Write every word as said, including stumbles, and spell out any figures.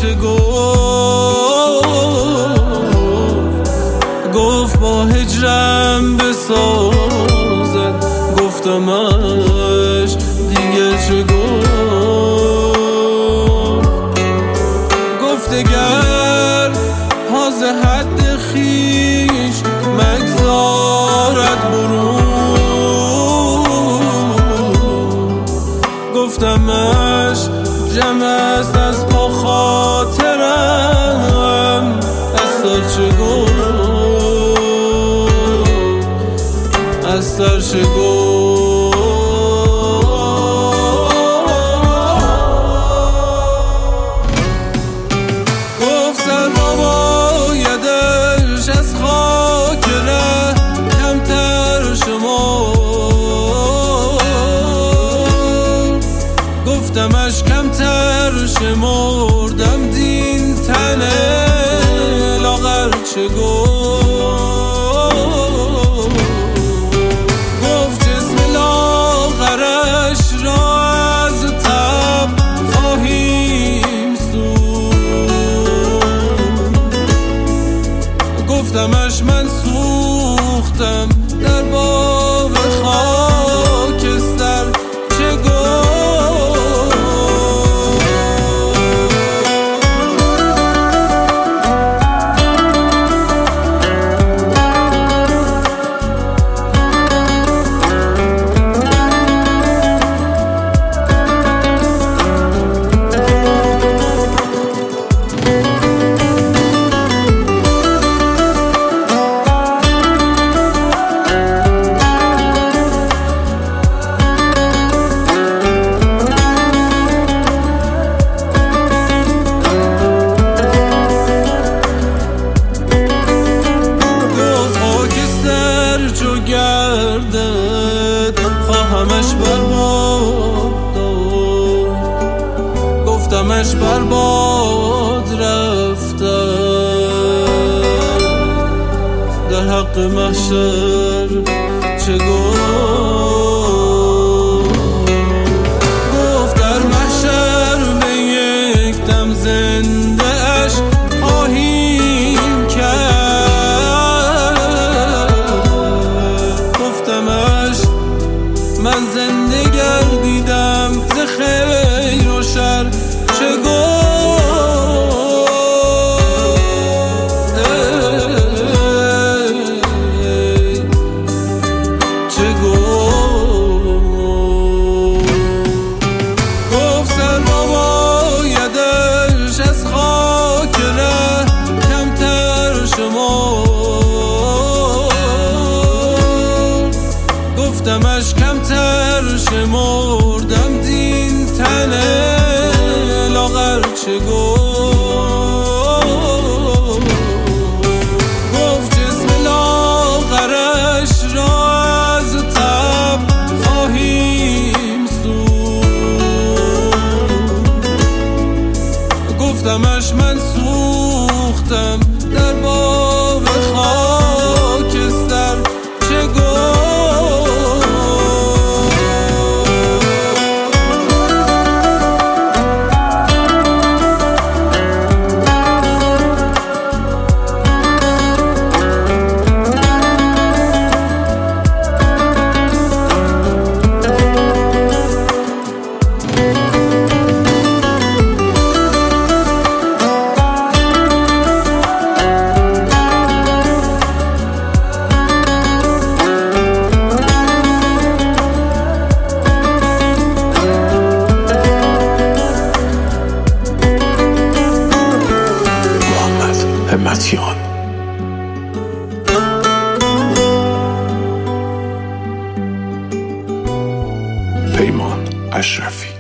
چه گفت، گفت با هجرم بسازد، گفتمش دیگه چه گفت، گفت اگر حاز حد خیش مگذارد برون، گفتمش جمع است از با خاطرم، از سر چه گفت، از سر چه گفت. گفت سر بابایدش از خاک ره کمتر شما، گفتمش کمتر شمردم دین تنه لاغر چه گفت، گفت جسم لاغرش را از تب خواهیم سوخت، گفتمش من سوختم در باب خاکستر چه گفت. خواهمش برباد داد، گفتمش برباد رفته در حق محشر چه گفت، گفت در محشر به یک دم زنده اش خواهیم کرد، گفتمش من زنده گردیدم ز خیر و شر چه گفت، چه گفت، گفت سر بابایدش از خاک ره کمتر شما، گفتمش کمتر شمردم دین تنه لاغر چه گفت، گفت جسم لاغرش را از تب خواهیم سوخت، گفتمش من سوختم در باب خاکستر چه گفت. همتیان پیمان اشرفی.